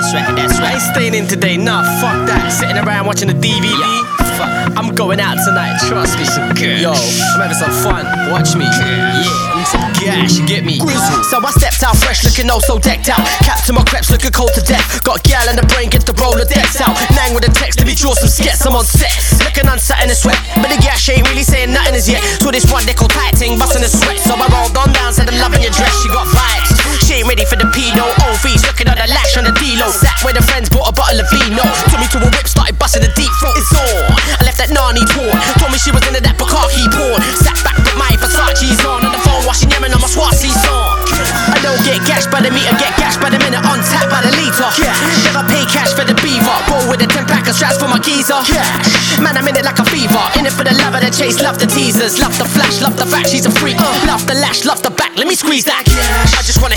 that's right. I ain't staying in today, nah, fuck that. Sitting around watching the DVD. Fuck, I'm going out tonight, trust me. Yo, I'm having some fun, watch me. Yeah, need some gas, you get me. So I stepped out fresh, looking oh so decked out. Capped to my creps, looking cold to death. Got a gal in the brain, get the roller decks out. Nang with a text, let me draw some skets, I'm on set. Looking unset in the sweat, but the gas ain't really saying nothing as yet. So this one they call tight ting, busting the sweat. So I rolled on down, said I'm loving your dress, she got vibes. She ain't ready for the pedo, OVs, looking at the lash on the D-Lo. Sat where the friends bought a bottle of vino. Took me to a whip, started busting the deep throat. It's on, I left that Nani torn. Told me she was into that Bukaki porn. Sat back with my Versace's on the phone, washing yamming on my Swazi song. I don't get gashed by the meter, get gashed by the minute, on tap by the litre. Never pay cash for the beaver, roll with a 10-pack of straps for my geezer. Man, I'm in it like a fever, in it for the love of the chase, love the teasers, love the flash, love the fact she's a freak, love the lash, love the back, let me squeeze that. I just wanna